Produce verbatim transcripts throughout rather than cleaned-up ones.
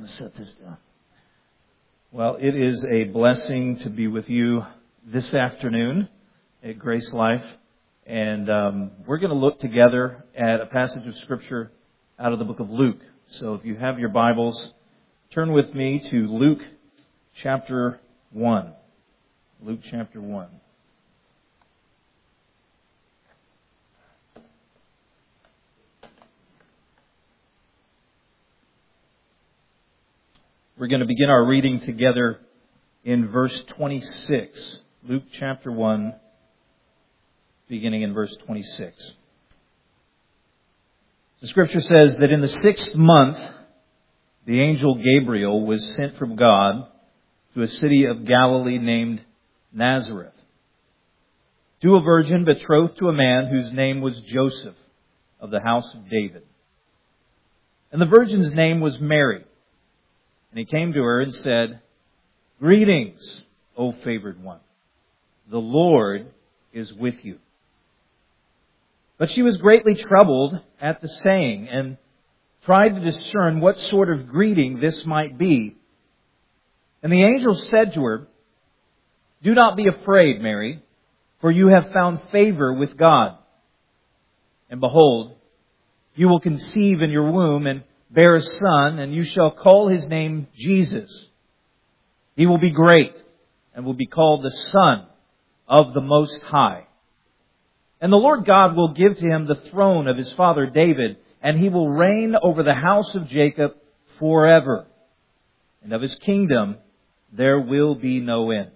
to set this down. Well, it is a blessing to be with you this afternoon at Grace Life. And um, we're going to look together at a passage of Scripture out of the book of Luke. So if you have your Bibles, turn with me to Luke chapter one. Luke chapter one. We're going to begin our reading together in verse twenty-six. Luke chapter one, beginning in verse twenty-six. The Scripture says that in the sixth month, the angel Gabriel was sent from God to a city of Galilee named Nazareth, to a virgin betrothed to a man whose name was Joseph, of the house of David. And the virgin's name was Mary. And he came to her and said, "Greetings, O favored one. The Lord is with you." But she was greatly troubled at the saying and tried to discern what sort of greeting this might be. And the angel said to her, "Do not be afraid, Mary, for you have found favor with God. And behold, you will conceive in your womb and bear a son, and you shall call his name Jesus. He will be great and will be called the Son of the Most High. And the Lord God will give to him the throne of his father David, and he will reign over the house of Jacob forever. And of his kingdom there will be no end."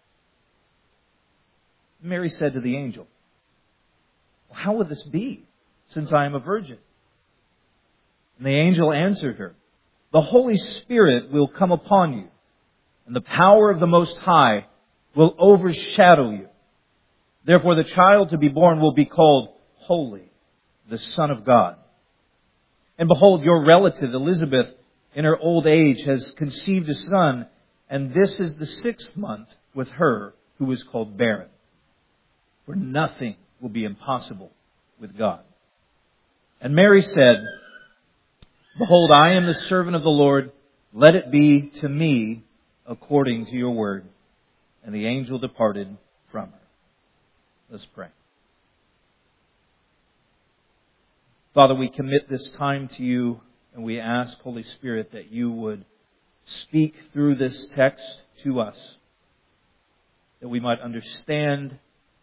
Mary said to the angel, "Well, how will this be, since I am a virgin?" And the angel answered her, "The Holy Spirit will come upon you, and the power of the Most High will overshadow you. Therefore the child to be born will be called Holy, the Son of God. And behold, your relative Elizabeth, in her old age, has conceived a son, and this is the sixth month with her who is called barren. For nothing will be impossible with God." And Mary said, "Behold, I am the servant of the Lord. Let it be to me according to your word." And the angel departed from her. Let's pray. Father, we commit this time to you, and we ask, Holy Spirit, that you would speak through this text to us, that we might understand,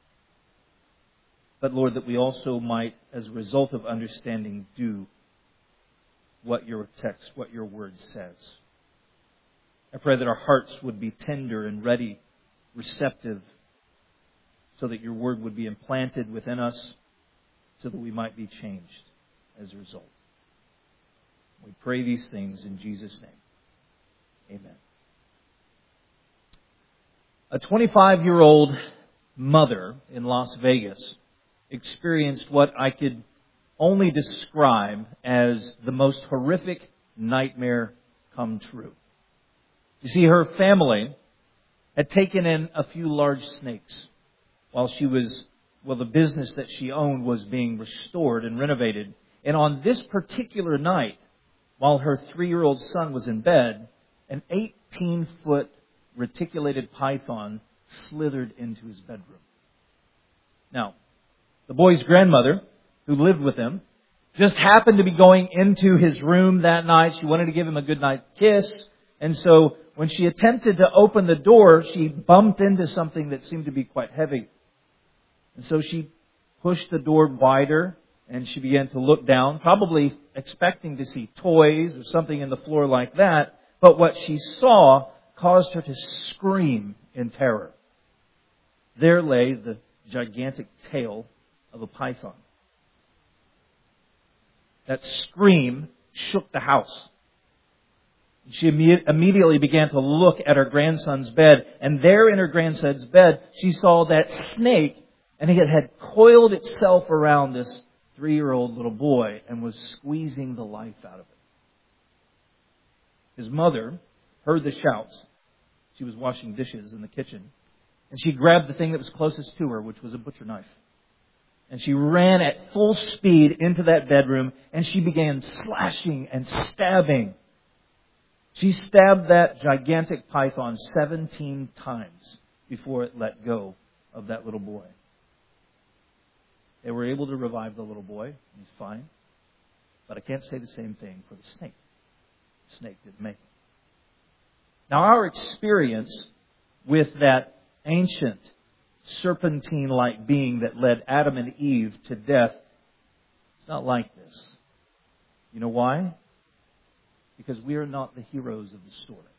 but Lord, that we also might, as a result of understanding, do what your text, what your word says. I pray that our hearts would be tender and ready, receptive, so that your word would be implanted within us, so that we might be changed as a result. We pray these things in Jesus' name. Amen. A twenty-five-year-old mother in Las Vegas experienced what I could only describe as the most horrific nightmare come true. You see, her family had taken in a few large snakes while she was, well, the business that she owned was being restored and renovated. And on this particular night, while her three-year-old son was in bed, an eighteen-foot reticulated python slithered into his bedroom. Now, the boy's grandmother, who lived with him, just happened to be going into his room that night. She wanted to give him a goodnight kiss. And so when she attempted to open the door, she bumped into something that seemed to be quite heavy. And so she pushed the door wider and she began to look down, probably expecting to see toys or something in the floor like that. But what she saw caused her to scream in terror. There lay the gigantic tail of a python. That scream shook the house. She imme- immediately began to look at her grandson's bed, and there in her grandson's bed, she saw that snake, and it had coiled itself around this three-year-old little boy and was squeezing the life out of it. His mother heard the shouts. She was washing dishes in the kitchen, and she grabbed the thing that was closest to her, which was a butcher knife. And she ran at full speed into that bedroom, and she began slashing and stabbing. She stabbed that gigantic python seventeen times before it let go of that little boy. They were able to revive the little boy. He's fine. But I can't say the same thing for the snake. The snake didn't make it. Now, our experience with that ancient serpentine-like being that led Adam and Eve to death, it's not like this. You know why? Because we are not the heroes of the story.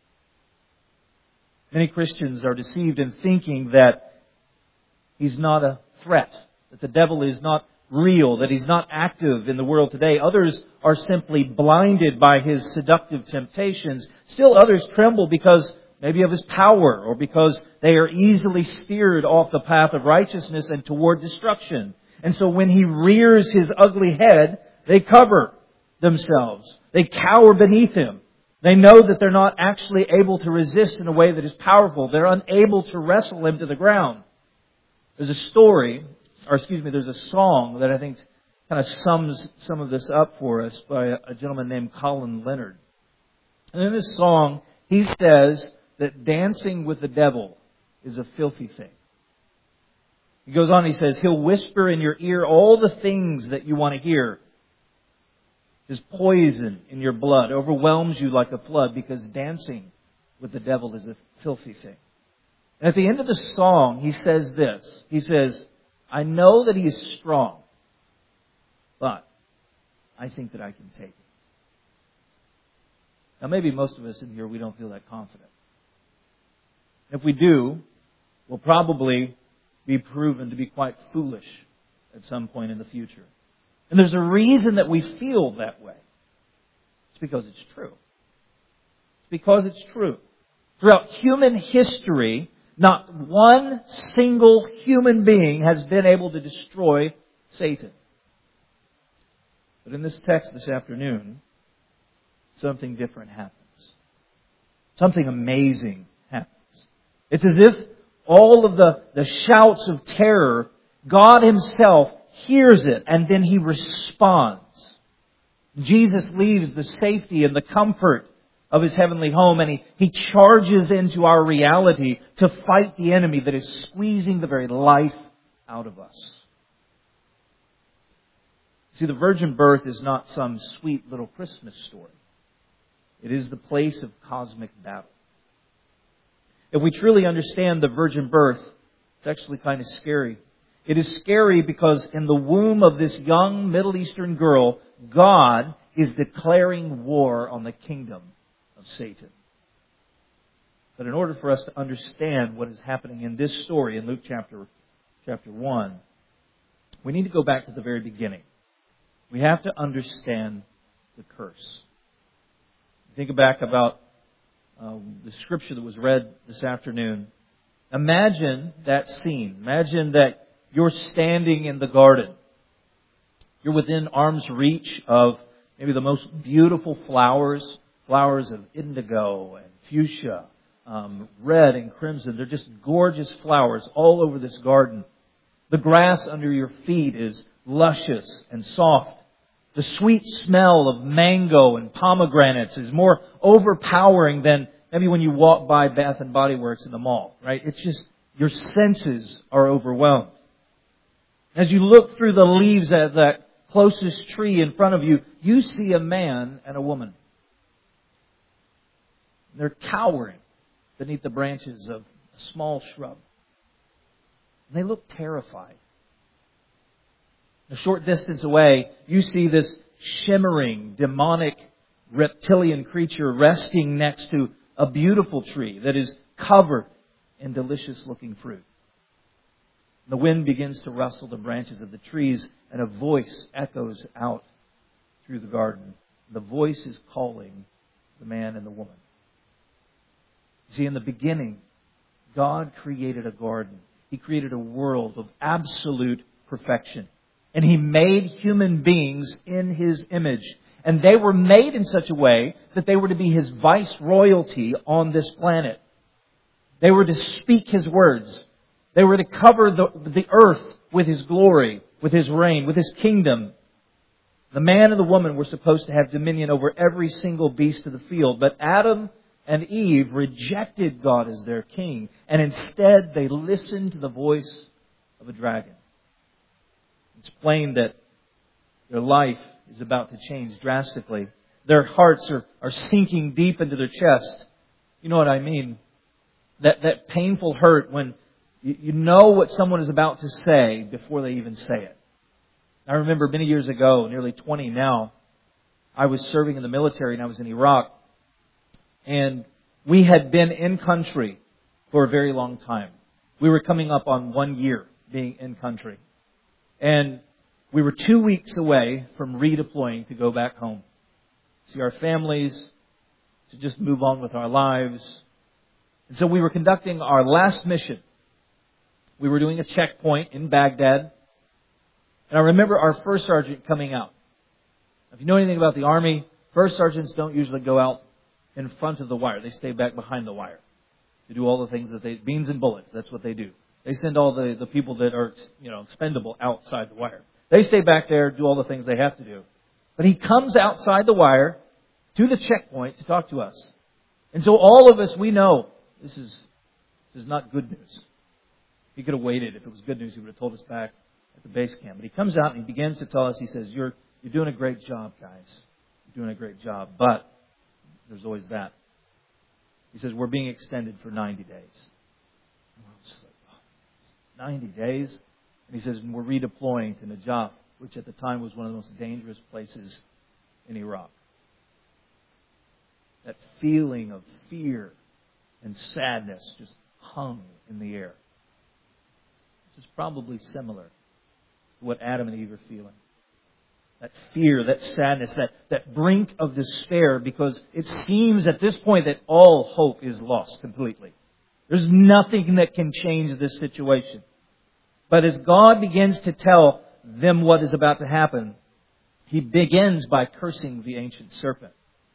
Many Christians are deceived in thinking that he's not a threat, that the devil is not real, that he's not active in the world today. Others are simply blinded by his seductive temptations. Still others tremble because maybe of his power or because they are easily steered off the path of righteousness and toward destruction. And so when he rears his ugly head, they cover themselves. They cower beneath him. They know that they're not actually able to resist in a way that is powerful. They're unable to wrestle him to the ground. There's a story, or excuse me, there's a song that I think kind of sums some of this up for us by a gentleman named Colin Leonard. And in this song, he says that dancing with the devil is a filthy thing. He goes on, he says, he'll whisper in your ear all the things that you want to hear. His poison in your blood overwhelms you like a flood because dancing with the devil is a filthy thing. And at the end of the song, he says this. He says, I know that he is strong, but I think that I can take it. Now maybe most of us in here, we don't feel that confident. If we do, we'll probably be proven to be quite foolish at some point in the future. And there's a reason that we feel that way. It's because it's true. It's because it's true. Throughout human history, not one single human being has been able to destroy Satan. But in this text this afternoon, something different happens. Something amazing happens. It's as if all of the, the shouts of terror, God Himself hears it and then He responds. Jesus leaves the safety and the comfort of His heavenly home and He, he charges into our reality to fight the enemy that is squeezing the very life out of us. See, the virgin birth is not some sweet little Christmas story. It is the place of cosmic battle. If we truly understand the virgin birth, it's actually kind of scary. It is scary because in the womb of this young Middle Eastern girl, God is declaring war on the kingdom of Satan. But in order for us to understand what is happening in this story in Luke chapter, chapter one, we need to go back to the very beginning. We have to understand the curse. Think back about um, the scripture that was read this afternoon. Imagine that scene. Imagine that you're standing in the garden. You're within arm's reach of maybe the most beautiful flowers, flowers of indigo and fuchsia, um, red and crimson. They're just gorgeous flowers all over this garden. The grass under your feet is luscious and soft. The sweet smell of mango and pomegranates is more overpowering than maybe when you walk by Bath and Body Works in the mall, right? It's just, your senses are overwhelmed. As you look through the leaves at that closest tree in front of you, you see a man and a woman. They're cowering beneath the branches of a small shrub. And they look terrified. A short distance away, you see this shimmering, demonic, reptilian creature resting next to a beautiful tree that is covered in delicious-looking fruit. The wind begins to rustle the branches of the trees, and a voice echoes out through the garden. The voice is calling the man and the woman. See, in the beginning, God created a garden. He created a world of absolute perfection. And He made human beings in His image. And they were made in such a way that they were to be His vice royalty on this planet. They were to speak His words. They were to cover the, the earth with His glory, with His reign, with His kingdom. The man and the woman were supposed to have dominion over every single beast of the field. But Adam and Eve rejected God as their king. And instead they listened to the voice of a dragon. It's plain that their life is about to change drastically. Their hearts are, are sinking deep into their chest. You know what I mean? That, that painful hurt when you, you know what someone is about to say before they even say it. I remember many years ago, nearly twenty now, I was serving in the military and I was in Iraq. And we had been in country for a very long time. We were coming up on one year being in country. And we were two weeks away from redeploying to go back home. See our families, to just move on with our lives. And so we were conducting our last mission. We were doing a checkpoint in Baghdad. And I remember our first sergeant coming out. If you know anything about the Army, first sergeants don't usually go out in front of the wire. They stay back behind the wire to do all the things that they, beans and bullets, that's what they do. They send all the, the people that are, you know, expendable outside the wire. They stay back there, do all the things they have to do. But he comes outside the wire to the checkpoint to talk to us. And so all of us, we know this is, this is not good news. He could have waited. If it was good news, he would have told us back at the base camp. But he comes out and he begins to tell us, he says, you're, you're doing a great job, guys. You're doing a great job. But there's always that. He says, we're being extended for ninety days. ninety days? And he says, we're redeploying to Najaf, which at the time was one of the most dangerous places in Iraq. That feeling of fear and sadness just hung in the air. This is probably similar to what Adam and Eve are feeling. That fear, that sadness, that, that brink of despair, because it seems at this point that all hope is lost completely. There's nothing that can change this situation. But as God begins to tell them what is about to happen, He begins by cursing the ancient serpent.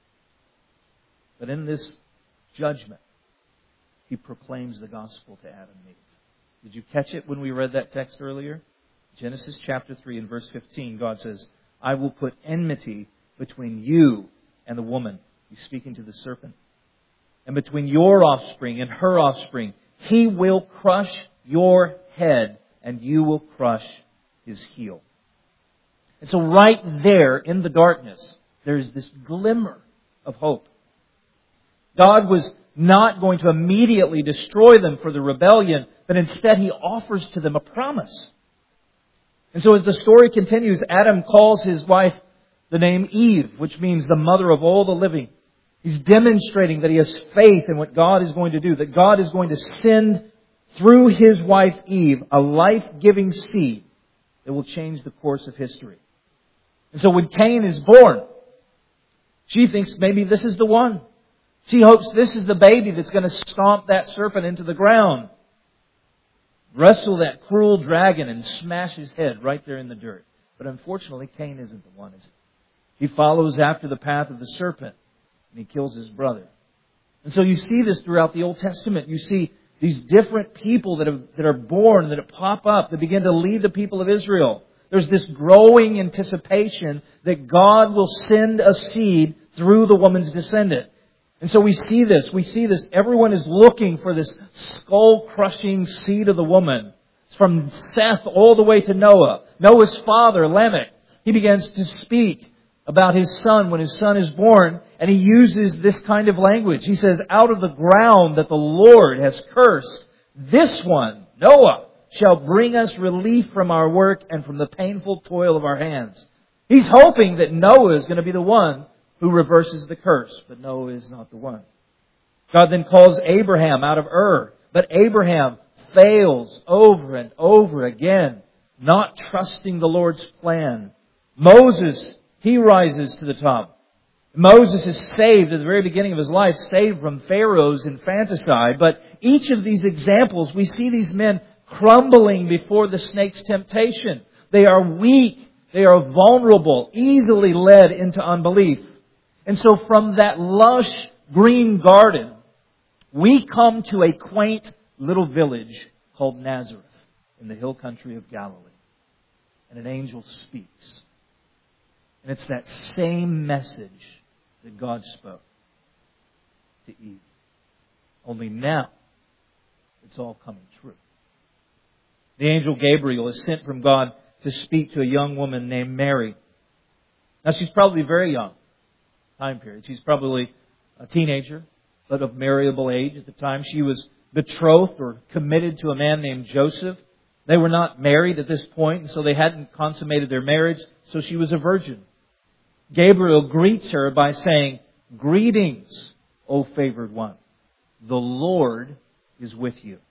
But in this judgment, He proclaims the gospel to Adam and Eve. Did you catch it when we read that text earlier? Genesis chapter three and verse fifteen, God says, I will put enmity between you and the woman. He's speaking to the serpent. And between your offspring and her offspring, he will crush your head and you will crush his heel. And so right there in the darkness, there's this glimmer of hope. God was not going to immediately destroy them for the rebellion, but instead He offers to them a promise. And so as the story continues, Adam calls his wife the name Eve, which means the mother of all the living. He's demonstrating that he has faith in what God is going to do, that God is going to send through his wife Eve a life-giving seed that will change the course of history. And so when Cain is born, she thinks maybe this is the one. She hopes this is the baby that's going to stomp that serpent into the ground, wrestle that cruel dragon and smash his head right there in the dirt. But unfortunately, Cain isn't the one, is he? He follows after the path of the serpent and he kills his brother. And so you see this throughout the Old Testament. You see these different people that, have, that are born, that pop up, that begin to lead the people of Israel. There's this growing anticipation that God will send a seed through the woman's descendant. And so we see this. We see this. Everyone is looking for this skull-crushing seed of the woman. It's from Seth all the way to Noah. Noah's father, Lamech, he begins to speak about his son when his son is born. And he uses this kind of language. He says, out of the ground that the Lord has cursed, this one, Noah, shall bring us relief from our work and from the painful toil of our hands. He's hoping that Noah is going to be the one who reverses the curse. But Noah is not the one. God then calls Abraham out of Ur. But Abraham fails over and over again, not trusting the Lord's plan. Moses, he rises to the top. Moses is saved at the very beginning of his life, saved from Pharaoh's infanticide. But each of these examples, we see these men crumbling before the snake's temptation. They are weak. They are vulnerable, easily led into unbelief. And so from that lush green garden, we come to a quaint little village called Nazareth in the hill country of Galilee. And an angel speaks. And it's that same message that God spoke to Eve. Only now, it's all coming true. The angel Gabriel is sent from God to speak to a young woman named Mary. Now, she's probably very young time period. She's probably a teenager, but of marriageable age at the time. She was betrothed or committed to a man named Joseph. They were not married at this point, and so they hadn't consummated their marriage, so she was a virgin. Gabriel greets her by saying, "Greetings, O favored one. The Lord is with you."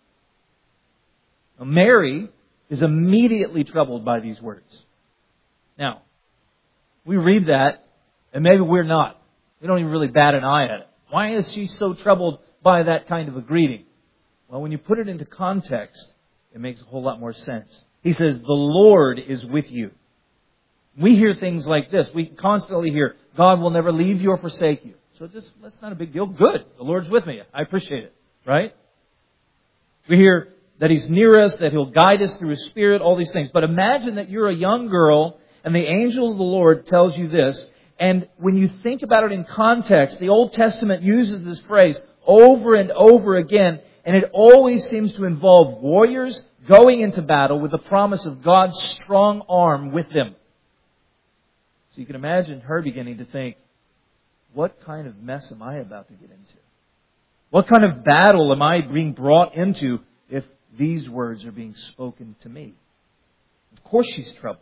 Now, Mary is immediately troubled by these words. Now, we read that, and maybe we're not. We don't even really bat an eye at it. Why is she so troubled by that kind of a greeting? Well, when you put it into context, it makes a whole lot more sense. He says, "The Lord is with you." We hear things like this. We constantly hear, "God will never leave you or forsake you." So just, that's not a big deal. Good. The Lord's with me. I appreciate it. Right? We hear that He's near us, that He'll guide us through His Spirit, all these things. But imagine that you're a young girl and the angel of the Lord tells you this. And when you think about it in context, the Old Testament uses this phrase over and over again. And it always seems to involve warriors going into battle with the promise of God's strong arm with them. So you can imagine her beginning to think, what kind of mess am I about to get into? What kind of battle am I being brought into if these words are being spoken to me? Of course she's troubled.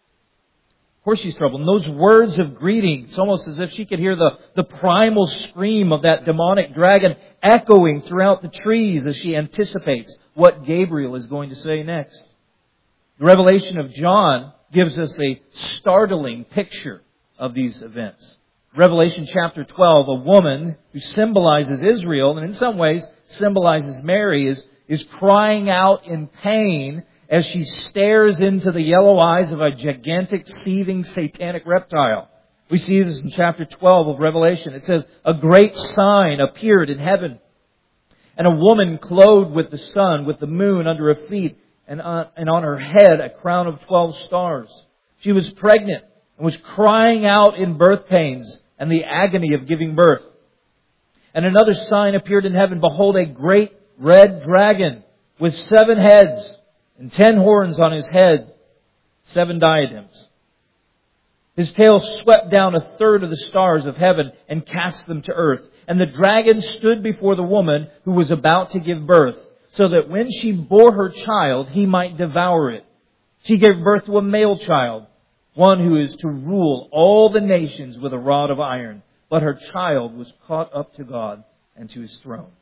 Of course she's troubled. And those words of greeting, it's almost as if she could hear the, the primal scream of that demonic dragon echoing throughout the trees as she anticipates what Gabriel is going to say next. The Revelation of John gives us a startling picture of these events. Revelation chapter twelve, a woman who symbolizes Israel and in some ways symbolizes Mary is, is crying out in pain as she stares into the yellow eyes of a gigantic, seething, satanic reptile. We see this in chapter twelve of Revelation. It says, "A great sign appeared in heaven, and a woman clothed with the sun, with the moon under her feet, and on, and on her head a crown of twelve stars. She was pregnant and was crying out in birth pains and the agony of giving birth. And another sign appeared in heaven. Behold, a great red dragon with seven heads and ten horns on his head, seven diadems. His tail swept down a third of the stars of heaven and cast them to earth. And the dragon stood before the woman who was about to give birth, so that when she bore her child, he might devour it. She gave birth to a male child, one who is to rule all the nations with a rod of iron. But her child was caught up to God and to His throne."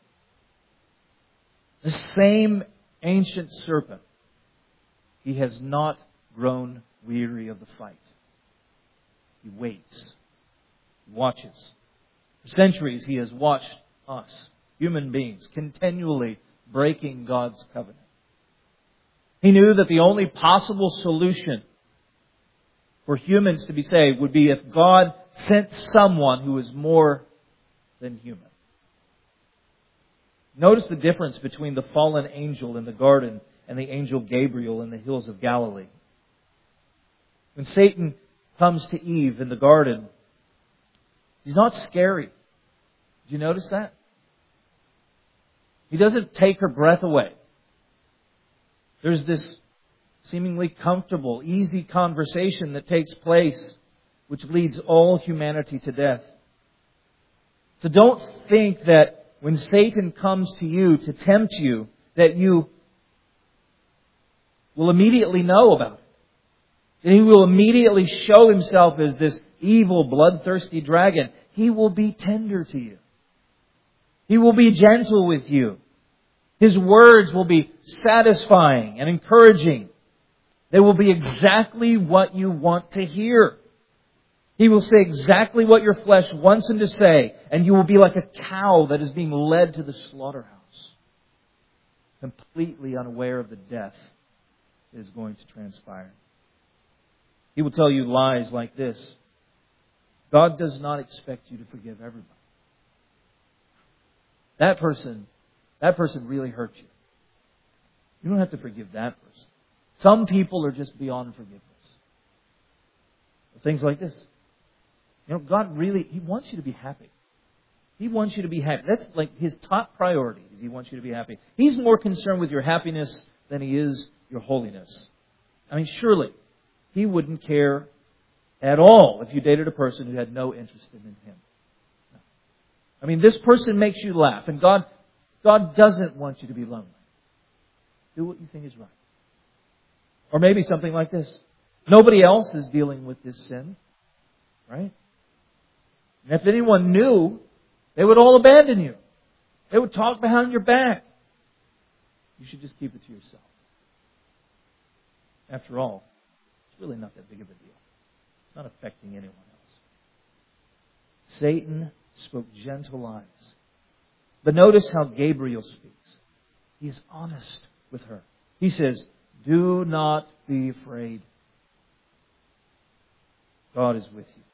The same ancient serpent, he has not grown weary of the fight. He waits. He watches. For centuries he has watched us, human beings, continually breaking God's covenant. He knew that the only possible solution for humans to be saved would be if God sent someone who is more than human. Notice the difference between the fallen angel in the garden and the angel Gabriel in the hills of Galilee. When Satan comes to Eve in the garden, he's not scary. Did you notice that? He doesn't take her breath away. There's this seemingly comfortable, easy conversation that takes place, which leads all humanity to death. So don't think that when Satan comes to you to tempt you, that you will immediately know about it. That he will immediately show himself as this evil, bloodthirsty dragon. He will be tender to you. He will be gentle with you. His words will be satisfying and encouraging. They will be exactly what you want to hear. He will say exactly what your flesh wants him to say, and you will be like a cow that is being led to the slaughterhouse, completely unaware of the death that is going to transpire. He will tell you lies like this: God does not expect you to forgive everybody. That person, that person really hurt you. You don't have to forgive that person. Some people are just beyond forgiveness. Things like this. You know, God really, He wants you to be happy. He wants you to be happy. That's like His top priority, is He wants you to be happy. He's more concerned with your happiness than He is your holiness. I mean, surely He wouldn't care at all if you dated a person who had no interest in Him. I mean, this person makes you laugh, and God, God doesn't want you to be lonely. Do what you think is right. Or maybe something like this. Nobody else is dealing with this sin, right? And if anyone knew, they would all abandon you. They would talk behind your back. You should just keep it to yourself. After all, it's really not that big of a deal. It's not affecting anyone else. Satan spoke gentle lies. But notice how Gabriel speaks. He is honest with her. He says, do not be afraid. God is with you.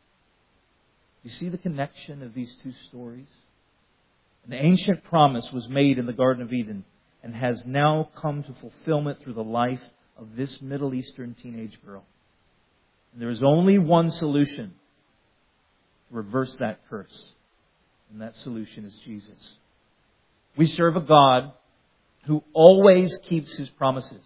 You see the connection of these two stories? An ancient promise was made in the Garden of Eden and has now come to fulfillment through the life of this Middle Eastern teenage girl. And there is only one solution to reverse that curse. And that solution is Jesus. We serve a God who always keeps His promises.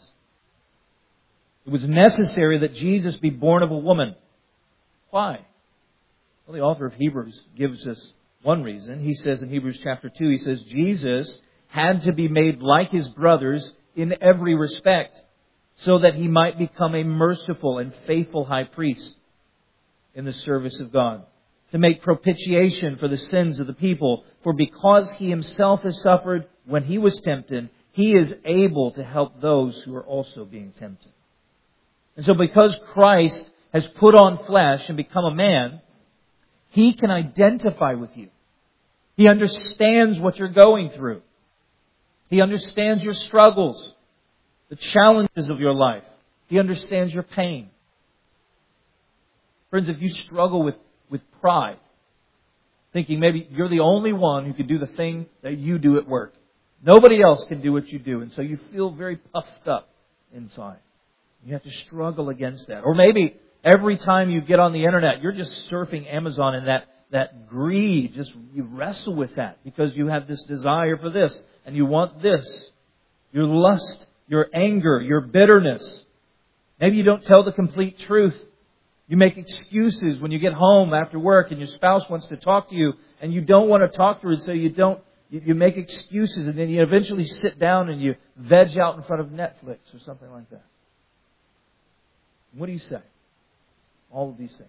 It was necessary that Jesus be born of a woman. Why? Well, the author of Hebrews gives us one reason. He says in Hebrews chapter two, he says, Jesus had to be made like His brothers in every respect, so that He might become a merciful and faithful high priest in the service of God, to make propitiation for the sins of the people. For because He Himself has suffered when He was tempted, He is able to help those who are also being tempted. And so because Christ has put on flesh and become a man, He can identify with you. He understands what you're going through. He understands your struggles, the challenges of your life. He understands your pain. Friends, if you struggle with, with pride, thinking maybe you're the only one who can do the thing that you do at work. Nobody else can do what you do. And so you feel very puffed up inside. You have to struggle against that. Or maybe every time you get on the internet, you're just surfing Amazon, and that, that greed, just you wrestle with that because you have this desire for this and you want this. Your lust, your anger, your bitterness. Maybe you don't tell the complete truth. You make excuses when you get home after work and your spouse wants to talk to you and you don't want to talk to her, so you don't, you, you make excuses, and then you eventually sit down and you veg out in front of Netflix or something like that. What do you say? All of these things.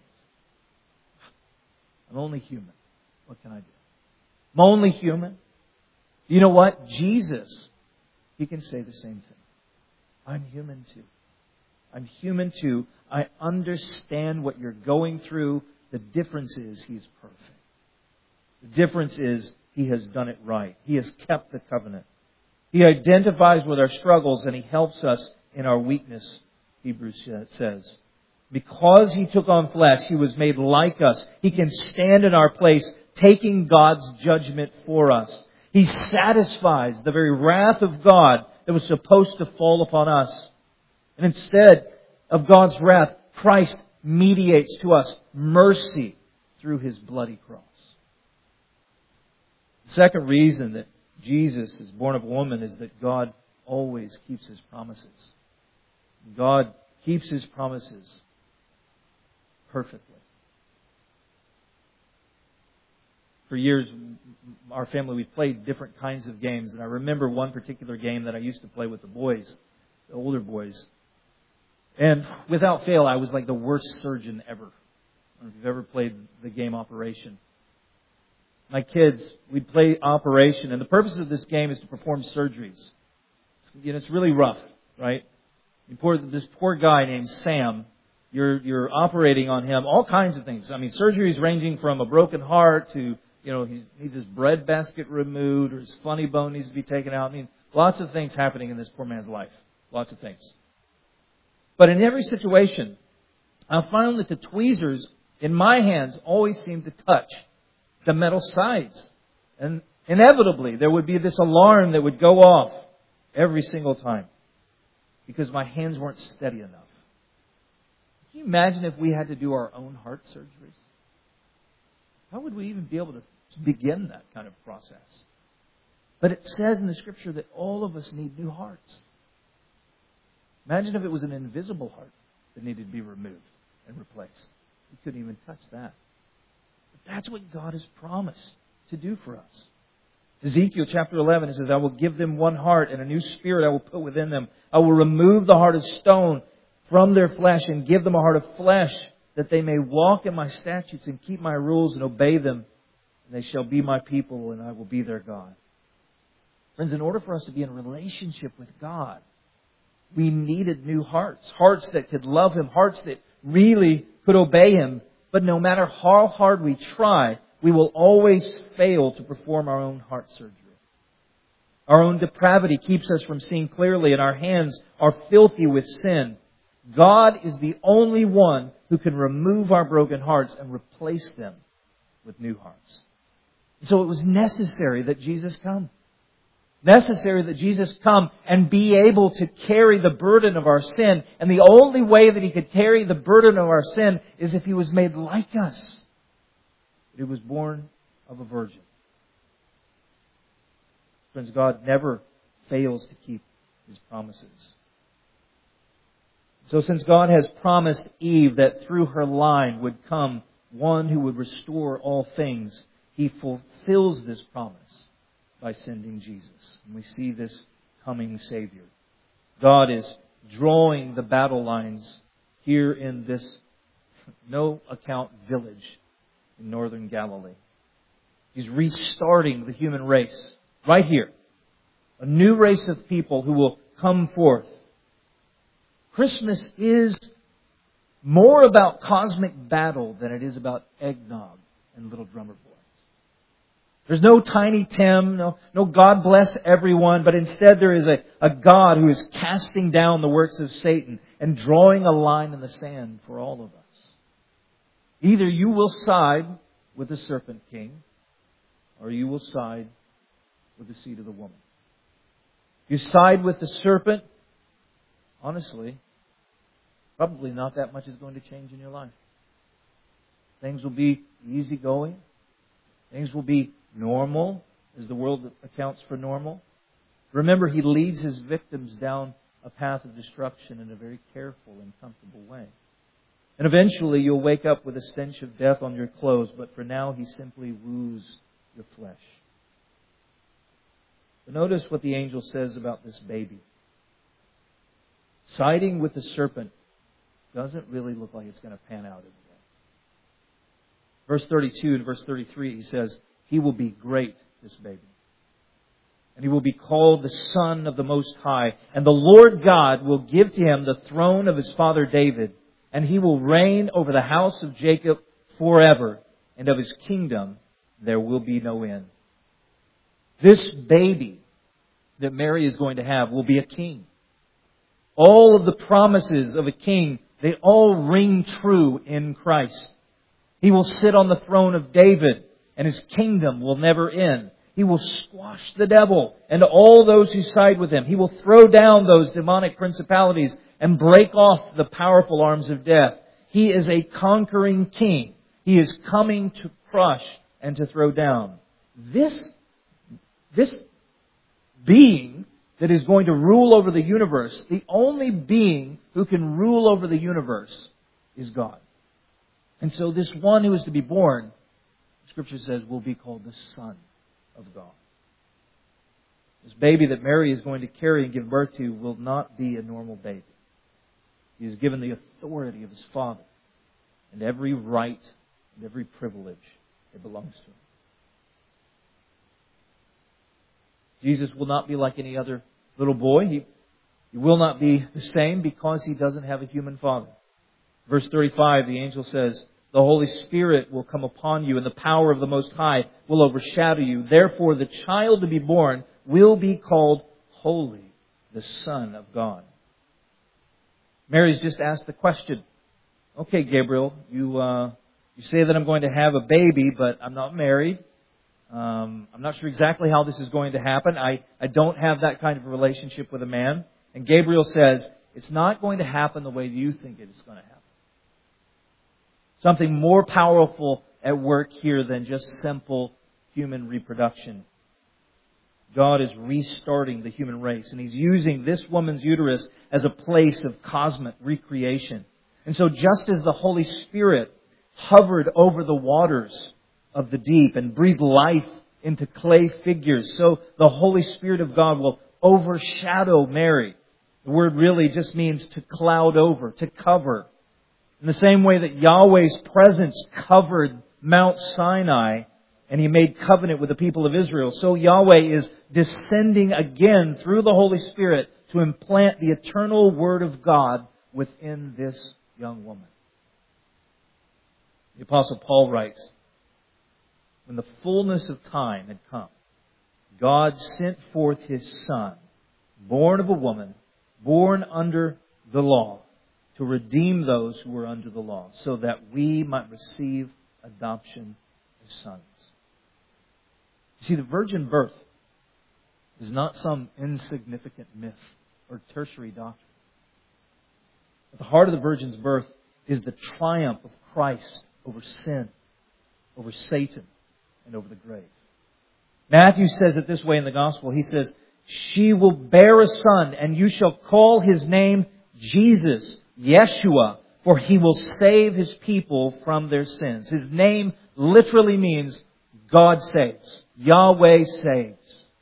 I'm only human. What can I do? I'm only human. You know what? Jesus, He can say the same thing. I'm human too. I'm human too. I understand what you're going through. The difference is He's perfect. The difference is He has done it right. He has kept the covenant. He identifies with our struggles and He helps us in our weakness, Hebrews says. Because He took on flesh, He was made like us. He can stand in our place, taking God's judgment for us. He satisfies the very wrath of God that was supposed to fall upon us. And instead of God's wrath, Christ mediates to us mercy through His bloody cross. The second reason that Jesus is born of a woman is that God always keeps His promises. God keeps His promises perfectly. For years, our family, we played different kinds of games. And I remember one particular game that I used to play with the boys, the older boys. And without fail, I was like the worst surgeon ever. I don't know if you've ever played the game Operation. My kids, we'd play Operation. And the purpose of this game is to perform surgeries. It's, you know, it's really rough, right? You poor, this poor guy named Sam, you're, you're operating on him, all kinds of things. I mean, surgeries ranging from a broken heart to, you know, he needs his bread basket removed, or his funny bone needs to be taken out. I mean, lots of things happening in this poor man's life. Lots of things. But in every situation, I found that the tweezers in my hands always seemed to touch the metal sides. And inevitably, there would be this alarm that would go off every single time, because my hands weren't steady enough. Can you imagine if we had to do our own heart surgeries? How would we even be able to begin that kind of process? But it says in the Scripture that all of us need new hearts. Imagine if it was an invisible heart that needed to be removed and replaced. We couldn't even touch that. But that's what God has promised to do for us. Ezekiel chapter eleven, it says, I will give them one heart, and a new spirit I will put within them. I will remove the heart of stone from their flesh and give them a heart of flesh, that they may walk in my statutes and keep my rules and obey them. And they shall be my people, and I will be their God. Friends, in order for us to be in relationship with God, we needed new hearts. Hearts that could love Him. Hearts that really could obey Him. But no matter how hard we try, we will always fail to perform our own heart surgery. Our own depravity keeps us from seeing clearly, and our hands are filthy with sin. God is the only one who can remove our broken hearts and replace them with new hearts. So it was necessary that Jesus come. Necessary that Jesus come and be able to carry the burden of our sin. And the only way that He could carry the burden of our sin is if He was made like us. But He was born of a virgin. Friends, God never fails to keep His promises. So since God has promised Eve that through her line would come one who would restore all things, He fulfills this promise by sending Jesus. And we see this coming Savior. God is drawing the battle lines here in this no-account village in northern Galilee. He's restarting the human race right here. A new race of people who will come forth. Christmas is more about cosmic battle than it is about eggnog and little drummer boys. There's no Tiny Tim, no, no God bless everyone, but instead there is a, a God who is casting down the works of Satan and drawing a line in the sand for all of us. Either you will side with the serpent king, or you will side with the seed of the woman. You side with the serpent, honestly, probably not that much is going to change in your life. Things will be easygoing. Things will be normal, as the world accounts for normal. Remember, He leads His victims down a path of destruction in a very careful and comfortable way. And eventually you'll wake up with a stench of death on your clothes, but for now He simply woos your flesh. But notice what the angel says about this baby. Siding with the serpent doesn't really look like it's going to pan out in the end. Verse thirty-two and verse thirty-three, he says, He will be great, this baby. And He will be called the Son of the Most High. And the Lord God will give to Him the throne of His father David. And He will reign over the house of Jacob forever. And of His kingdom there will be no end. This baby that Mary is going to have will be a king. All of the promises of a king, they all ring true in Christ. He will sit on the throne of David, and His kingdom will never end. He will squash the devil and all those who side with Him. He will throw down those demonic principalities and break off the powerful arms of death. He is a conquering king. He is coming to crush and to throw down. This, this being that is going to rule over the universe, the only being who can rule over the universe is God. And so this one who is to be born, Scripture says, will be called the Son of God. This baby that Mary is going to carry and give birth to will not be a normal baby. He is given the authority of His Father and every right and every privilege that belongs to Him. Jesus will not be like any other little boy. He, he will not be the same because He doesn't have a human father. Verse thirty-five, the angel says, The Holy Spirit will come upon you, and the power of the Most High will overshadow you. Therefore, the child to be born will be called Holy, the Son of God. Mary's just asked the question, okay, Gabriel, you uh, you say that I'm going to have a baby, but I'm not married. Um, I'm not sure exactly how this is going to happen. I, I don't have that kind of a relationship with a man. And Gabriel says, it's not going to happen the way you think it is going to happen. Something more powerful at work here than just simple human reproduction. God is restarting the human race, and He's using this woman's uterus as a place of cosmic recreation. And so just as the Holy Spirit hovered over the waters of the deep and breathed life into clay figures, so the Holy Spirit of God will overshadow Mary. The word really just means to cloud over, to cover. In the same way that Yahweh's presence covered Mount Sinai and He made covenant with the people of Israel, so Yahweh is descending again through the Holy Spirit to implant the eternal Word of God within this young woman. The Apostle Paul writes, when the fullness of time had come, God sent forth His Son, born of a woman, born under the law, to redeem those who were under the law, so that we might receive adoption as sons. You see, the virgin birth is not some insignificant myth or tertiary doctrine. At the heart of the virgin's birth is the triumph of Christ over sin, over Satan, and over the grave. Matthew says it this way in the Gospel. He says, she will bear a son, and you shall call His name Jesus, Yeshua, for He will save His people from their sins. His name literally means God saves. Yahweh saves.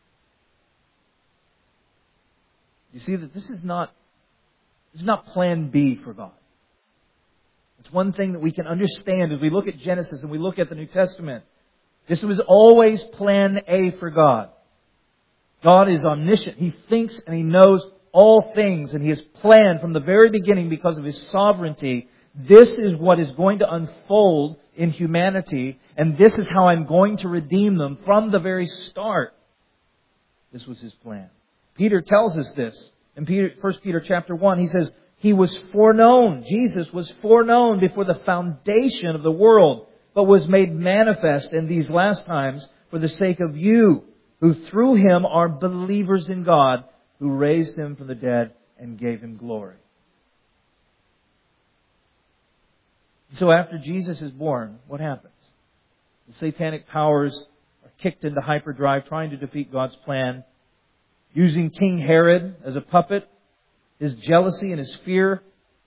You see that this is not, this is not plan B for God. It's one thing that we can understand as we look at Genesis and we look at the New Testament. This was always plan A for God. God is omniscient. He thinks and He knows all things, and He has planned from the very beginning because of His sovereignty. This is what is going to unfold in humanity, and this is how I'm going to redeem them from the very start. This was His plan. Peter tells us this in Peter, First Peter chapter one. He says, He was foreknown. Jesus was foreknown before the foundation of the world, but was made manifest in these last times for the sake of you, who through Him are believers in God, who raised Him from the dead and gave Him glory. So after Jesus is born, what happens? The satanic powers are kicked into hyperdrive, trying to defeat God's plan, using King Herod as a puppet. His jealousy and his fear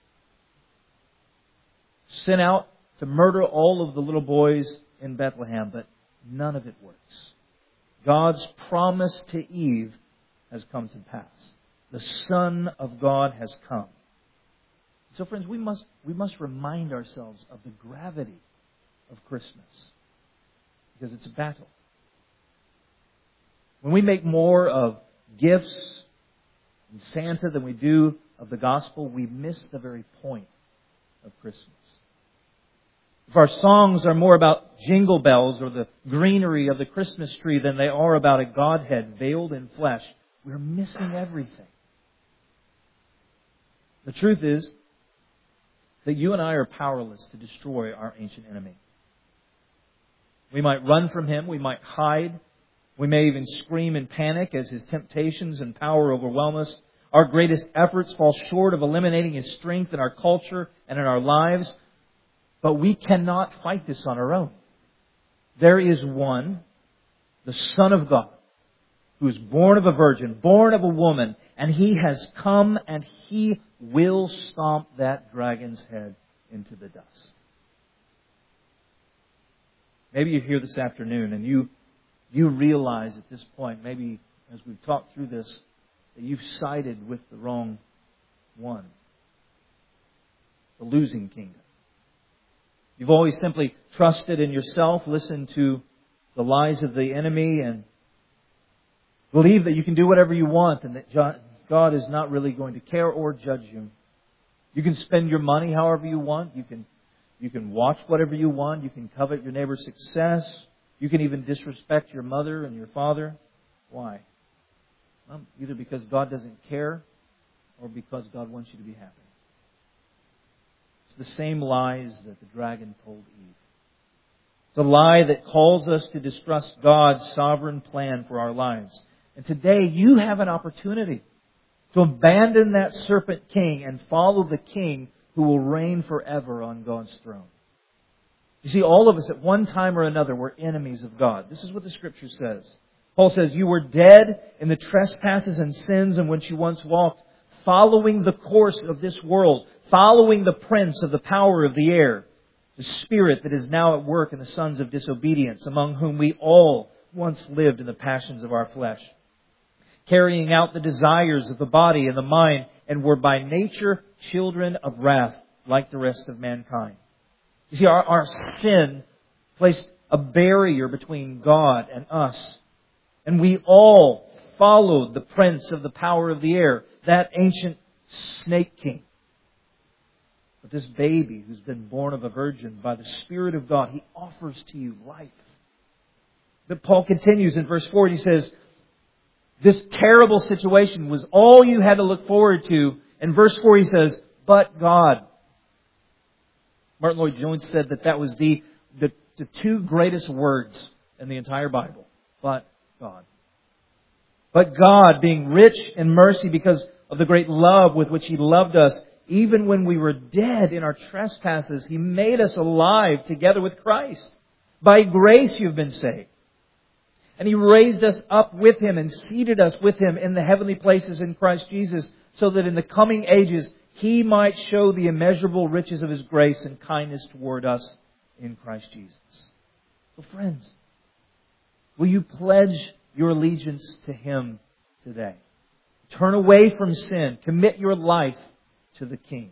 sent out to murder all of the little boys in Bethlehem, but none of it works. God's promise to Eve has come to pass. The Son of God has come. So friends, we must, we must remind ourselves of the gravity of Christmas, because it's a battle. When we make more of gifts and Santa than we do of the gospel, we miss the very point of Christmas. If our songs are more about jingle bells or the greenery of the Christmas tree than they are about a Godhead veiled in flesh, we're missing everything. The truth is that you and I are powerless to destroy our ancient enemy. We might run from him, we might hide, we may even scream in panic as his temptations and power overwhelm us. Our greatest efforts fall short of eliminating his strength in our culture and in our lives. But we cannot fight this on our own. There is one, the Son of God, who is born of a virgin, born of a woman, and He has come and He will stomp that dragon's head into the dust. Maybe you're here this afternoon and you you realize at this point, maybe as we've talked through this, that you've sided with the wrong one, the losing kingdom. You've always simply trusted in yourself, listened to the lies of the enemy, and believe that you can do whatever you want and that God is not really going to care or judge you. You can spend your money however you want. You can, you can watch whatever you want. You can covet your neighbor's success. You can even disrespect your mother and your father. Why? Well, either because God doesn't care or because God wants you to be happy. It's the same lies that the dragon told Eve. It's a lie that calls us to distrust God's sovereign plan for our lives. And today you have an opportunity to abandon that serpent king and follow the King who will reign forever on God's throne. You see, all of us at one time or another were enemies of God. This is what the Scripture says. Paul says, you were dead in the trespasses and sins in which you once walked, following the course of this world, following the prince of the power of the air, the spirit that is now at work in the sons of disobedience, among whom we all once lived in the passions of our flesh, carrying out the desires of the body and the mind, and were by nature children of wrath, like the rest of mankind. You see, our, our sin placed a barrier between God and us. And we all followed the prince of the power of the air, that ancient snake king. But this baby who's been born of a virgin by the Spirit of God, He offers to you life. But Paul continues in verse four, and he says, this terrible situation was all you had to look forward to. In verse four he says, but God. Martin Lloyd-Jones said that that was the, the, the two greatest words in the entire Bible. But God. But God, being rich in mercy because of the great love with which He loved us, even when we were dead in our trespasses, He made us alive together with Christ. By grace you've been saved. And He raised us up with Him and seated us with Him in the heavenly places in Christ Jesus, so that in the coming ages He might show the immeasurable riches of His grace and kindness toward us in Christ Jesus. So friends, will you pledge your allegiance to Him today? Turn away from sin. Commit your life to the King.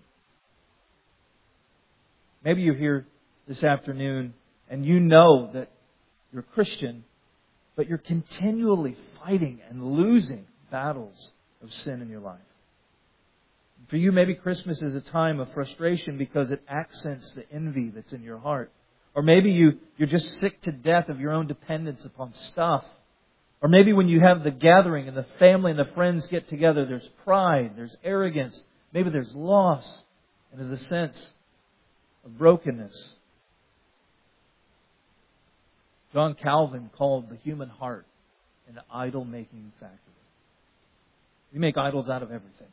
Maybe you're here this afternoon and you know that you're a Christian, but you're continually fighting and losing battles of sin in your life. For you, maybe Christmas is a time of frustration because it accents the envy that's in your heart. Or maybe you, you're just sick to death of your own dependence upon stuff. Or maybe when you have the gathering and the family and the friends get together, there's pride, there's arrogance, maybe there's loss, and there's a sense of brokenness. John Calvin called the human heart an idol-making factory. We make idols out of everything.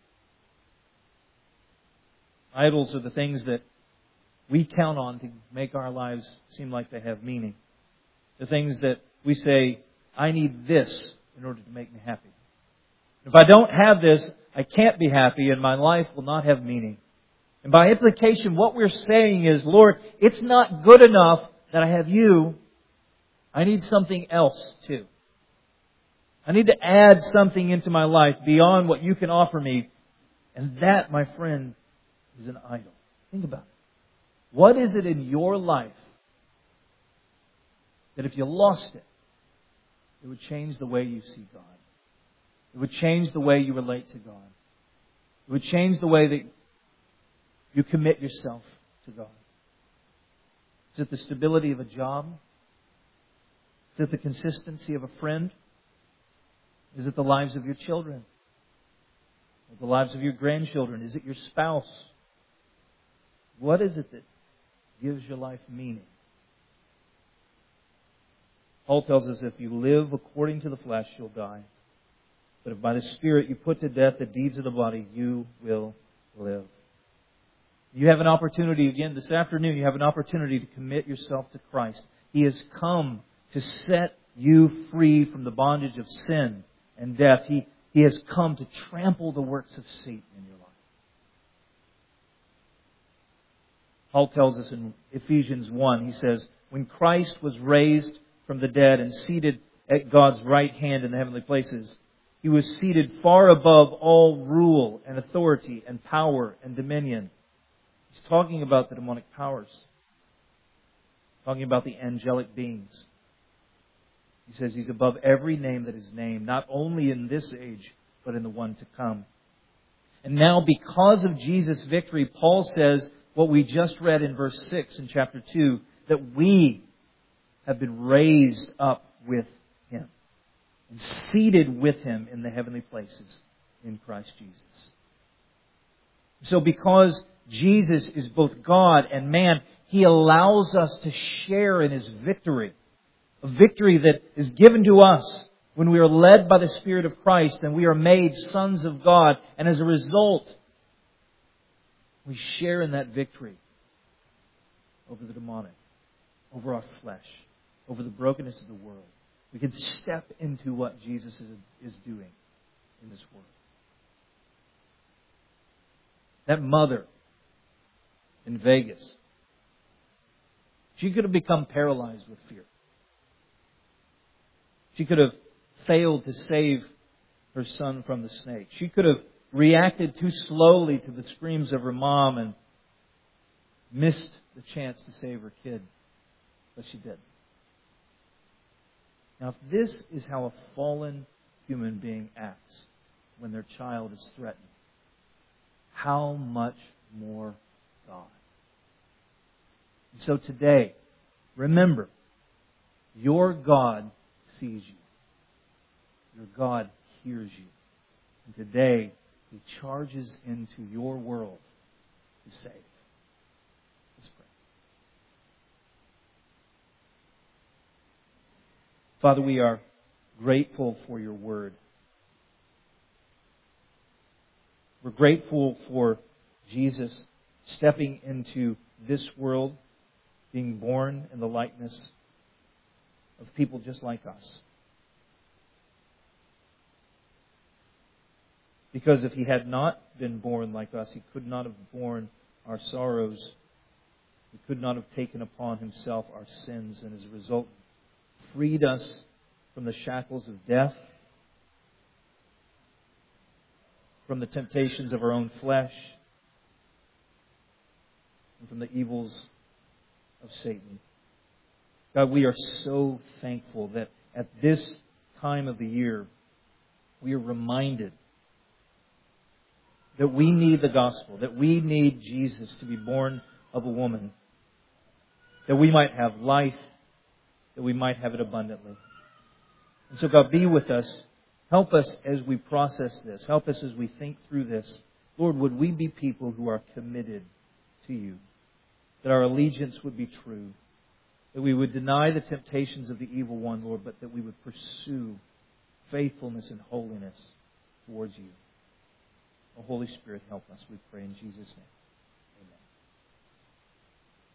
Idols are the things that we count on to make our lives seem like they have meaning. The things that we say, I need this in order to make me happy. If I don't have this, I can't be happy and my life will not have meaning. And by implication, what we're saying is, Lord, it's not good enough that I have You. I need something else too. I need to add something into my life beyond what You can offer me. And that, my friend, is an idol. Think about it. What is it in your life that if you lost it, it would change the way you see God? It would change the way you relate to God. It would change the way that you commit yourself to God. Is it the stability of a job? Is it the consistency of a friend? Is it the lives of your children? Or the lives of your grandchildren? Is it your spouse? What is it that gives your life meaning? Paul tells us if you live according to the flesh, you'll die. But if by the Spirit you put to death the deeds of the body, you will live. You have an opportunity, again, this afternoon, you have an opportunity to commit yourself to Christ. He has come to set you free from the bondage of sin and death. He, he has come to trample the works of Satan in your life. Paul tells us in Ephesians one, he says, when Christ was raised from the dead and seated at God's right hand in the heavenly places, He was seated far above all rule and authority and power and dominion. He's talking about the demonic powers. Talking about the angelic beings. He says He's above every name that is named, not only in this age, but in the one to come. And now, because of Jesus' victory, Paul says what we just read in verse six in chapter two, that we have been raised up with Him and seated with Him in the heavenly places in Christ Jesus. So because Jesus is both God and man, He allows us to share in His victory. A victory that is given to us when we are led by the Spirit of Christ and we are made sons of God. And as a result, we share in that victory over the demonic. over our flesh, over the brokenness of the world. We can step into what Jesus is, is doing in this world. That mother in Vegas, she could have become paralyzed with fear. She could have failed to save her son from the snake. She could have reacted too slowly to the screams of her mom and missed the chance to save her kid. But she did. Now, if this is how a fallen human being acts when their child is threatened, how much more God? And so today, remember, your God sees you. Your God hears you. And today, He charges into your world to save. Let's pray. Father, we are grateful for your word. We're grateful for Jesus stepping into this world, being born in the likeness of people just like us. Because if He had not been born like us, He could not have borne our sorrows. He could not have taken upon Himself our sins, and as a result, freed us from the shackles of death, from the temptations of our own flesh, and from the evils of Satan. God, we are so thankful that at this time of the year, we are reminded that we need the gospel, that we need Jesus to be born of a woman, that we might have life, that we might have it abundantly. And so, God, be with us. Help us as we process this. Help us as we think through this. Lord, would we be people who are committed to you, that our allegiance would be true, that we would deny the temptations of the evil one, Lord, but that we would pursue faithfulness and holiness towards you. Oh, Holy Spirit, help us, we pray in Jesus' name.